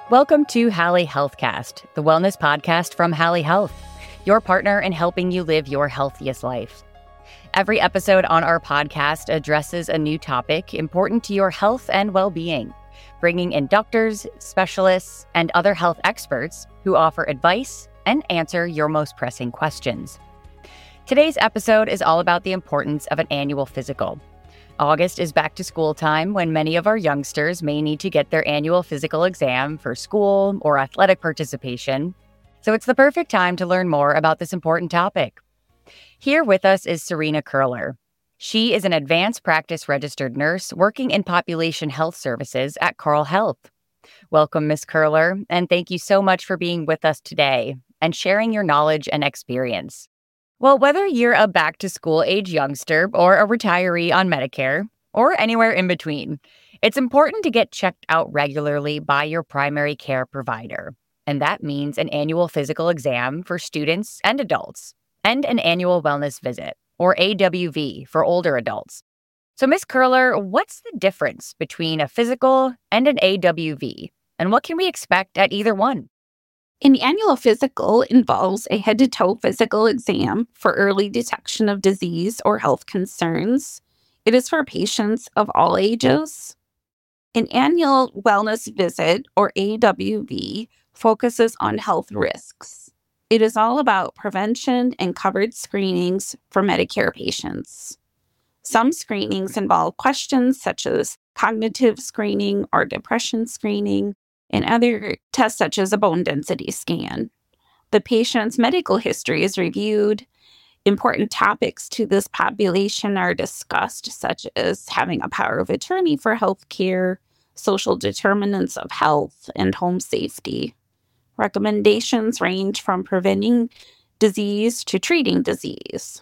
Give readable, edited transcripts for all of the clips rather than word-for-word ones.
Welcome to Hallie Healthcast, the wellness podcast from Hallie Health, your partner in helping you live your healthiest life. Every episode on our podcast addresses a new topic important to your health and well-being, bringing in doctors, specialists, and other health experts who offer advice and answer your most pressing questions. Today's episode is all about the importance of an annual physical. August is back to school time when many of our youngsters may need to get their annual physical exam for school or athletic participation. So it's the perfect time to learn more about this important topic. Here with us is Serena Curler. She is an advanced practice registered nurse working in population health services at Carle Health. Welcome, Ms. Curler, and thank you so much for being with us today and sharing your knowledge and experience. Well, whether you're a back-to-school age youngster or a retiree on Medicare, or anywhere in between, it's important to get checked out regularly by your primary care provider. And that means an annual physical exam for students and adults, and an annual wellness visit, or AWV, for older adults. So, Ms. Curler, what's the difference between a physical and an AWV? And what can we expect at either one? An annual physical involves a head-to-toe physical exam for early detection of disease or health concerns. It is for patients of all ages. An annual wellness visit, or AWV, focuses on health risks. It is all about prevention and covered screenings for Medicare patients. Some screenings involve questions such as cognitive screening or depression screening, and other tests such as a bone density scan. The patient's medical history is reviewed. Important topics to this population are discussed, such as having a power of attorney for health care, social determinants of health, and home safety. Recommendations range from preventing disease to treating disease.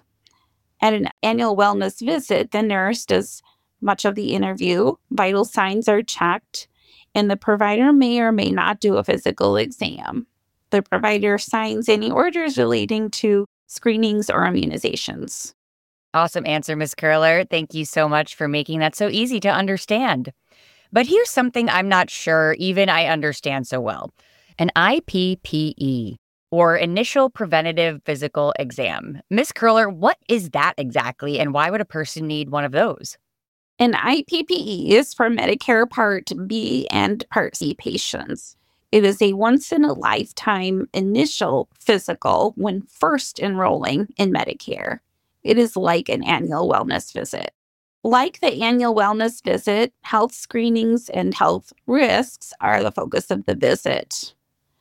At an annual wellness visit, the nurse does much of the interview. Vital signs are checked, and the provider may or may not do a physical exam. The provider signs any orders relating to screenings or immunizations. Awesome answer, Ms. Curler. Thank you so much for making that so easy to understand. But here's something I'm not sure even I understand so well. An IPPE, or Initial Preventative Physical Exam. Ms. Curler, what is that exactly, and why would a person need one of those? An IPPE is for Medicare Part B and Part C patients. It is a once-in-a-lifetime initial physical when first enrolling in Medicare. It is like an annual wellness visit. Like the annual wellness visit, health screenings and health risks are the focus of the visit.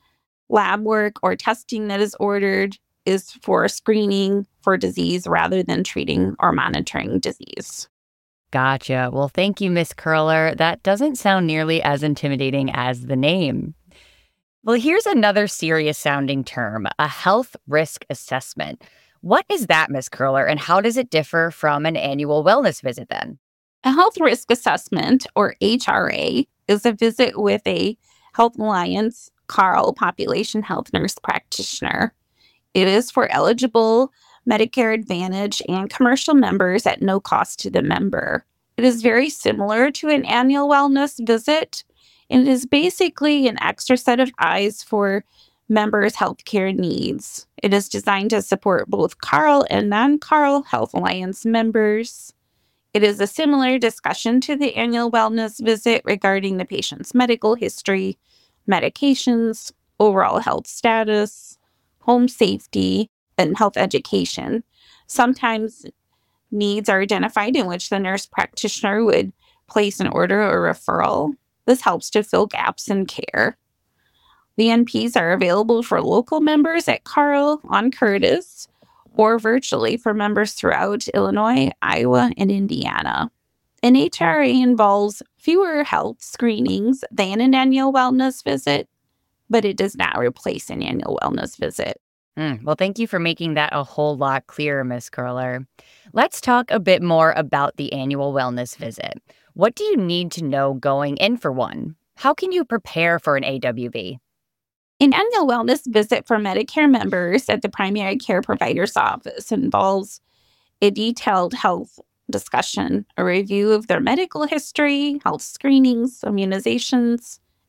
Lab work or testing that is ordered is for screening for disease rather than treating or monitoring disease. Gotcha. Well, thank you, Ms. Curler. That doesn't sound nearly as intimidating as the name. Well, here's another serious-sounding term, a health risk assessment. What is that, Ms. Curler, and how does it differ from an annual wellness visit then? A health risk assessment, or HRA, is a visit with a Health Alliance Carle population health nurse practitioner. It is for eligible Medicare Advantage and commercial members at no cost to the member. It is very similar to an annual wellness visit, and it is basically an extra set of eyes for members' healthcare needs. It is designed to support both Carle and non-Carle Health Alliance members. It is a similar discussion to the annual wellness visit regarding the patient's medical history, medications, overall health status, home safety, and health education. Sometimes needs are identified in which the nurse practitioner would place an order or referral. This helps to fill gaps in care. The NPs are available for local members at Carle on Curtis or virtually for members throughout Illinois, Iowa, and Indiana. An HRA involves fewer health screenings than an annual wellness visit, but it does not replace an annual wellness visit. Well, thank you for making that a whole lot clearer, Ms. Curler. Let's talk a bit more about the annual wellness visit. What do you need to know going in for one? How can you prepare for an AWV? An annual wellness visit for Medicare members at the primary care provider's office involves a detailed health discussion, a review of their medical history, health screenings, immunizations,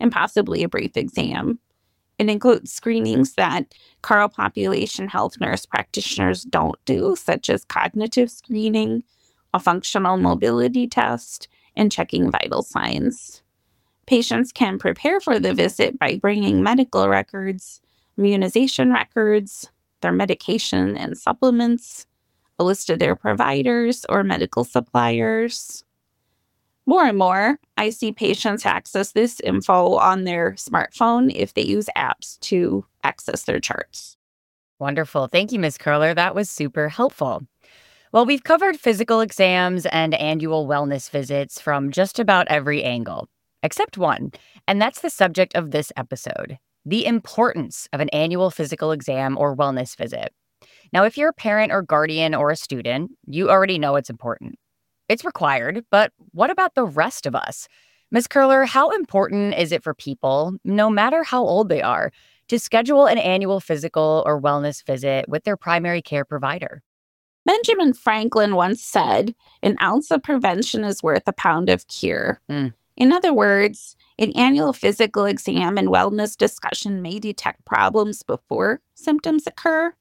and possibly a brief exam. It includes screenings that Carle population health nurse practitioners don't do, such as cognitive screening, a functional mobility test, and checking vital signs. Patients can prepare for the visit by bringing medical records, immunization records, their medication and supplements, a list of their providers or medical suppliers. More and more, I see patients access this info on their smartphone if they use apps to access their charts. Wonderful. Thank you, Ms. Curler. That was super helpful. Well, we've covered physical exams and annual wellness visits from just about every angle, except one, and that's the subject of this episode, the importance of an annual physical exam or wellness visit. Now, if you're a parent or guardian or a student, you already know it's important. It's required, but what about the rest of us? Ms. Curler, how important is it for people, no matter how old they are, to schedule an annual physical or wellness visit with their primary care provider? Benjamin Franklin once said, "An ounce of prevention is worth a pound of cure." In other words, an annual physical exam and wellness discussion may detect problems before symptoms occur.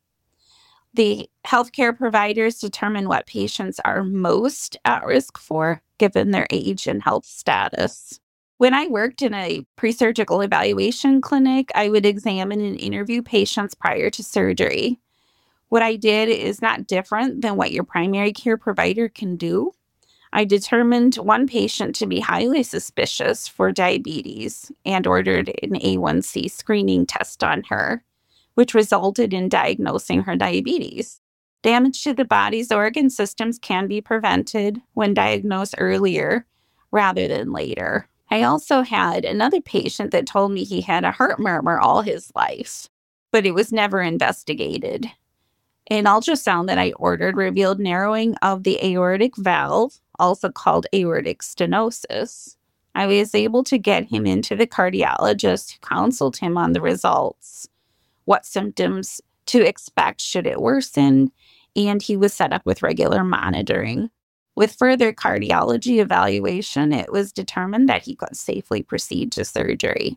The healthcare providers determine what patients are most at risk for, given their age and health status. When I worked in a pre-surgical evaluation clinic, I would examine and interview patients prior to surgery. What I did is not different than what your primary care provider can do. I determined one patient to be highly suspicious for diabetes and ordered an A1C screening test on her, which resulted in diagnosing her diabetes. Damage to the body's organ systems can be prevented when diagnosed earlier rather than later. I also had another patient that told me he had a heart murmur all his life, but it was never investigated. An ultrasound that I ordered revealed narrowing of the aortic valve, also called aortic stenosis. I was able to get him into the cardiologist who counseled him on the results, what symptoms to expect should it worsen, and he was set up with regular monitoring. With further cardiology evaluation, it was determined that he could safely proceed to surgery.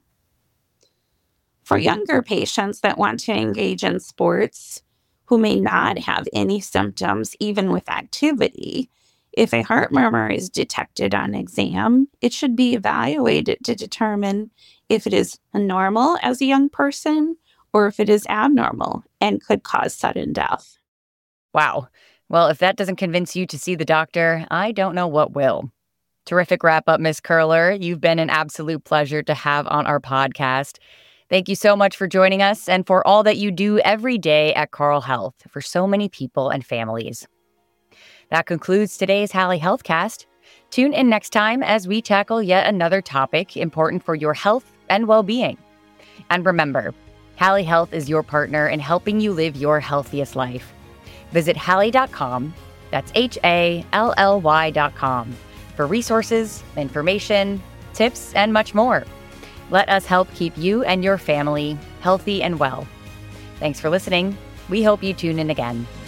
For younger patients that want to engage in sports, who may not have any symptoms even with activity, if a heart murmur is detected on exam, it should be evaluated to determine if it is normal as a young person or if it is abnormal and could cause sudden death. Wow. Well, if that doesn't convince you to see the doctor, I don't know what will. Terrific wrap up, Ms. Curler. You've been an absolute pleasure to have on our podcast. Thank you so much for joining us and for all that you do every day at Carle Health for so many people and families. That concludes today's Hallie Healthcast. Tune in next time as we tackle yet another topic important for your health and well-being. And remember, Hallie Health is your partner in helping you live your healthiest life. Visit Hallie.com, that's HALLY.com, for resources, information, tips, and much more. Let us help keep you and your family healthy and well. Thanks for listening. We hope you tune in again.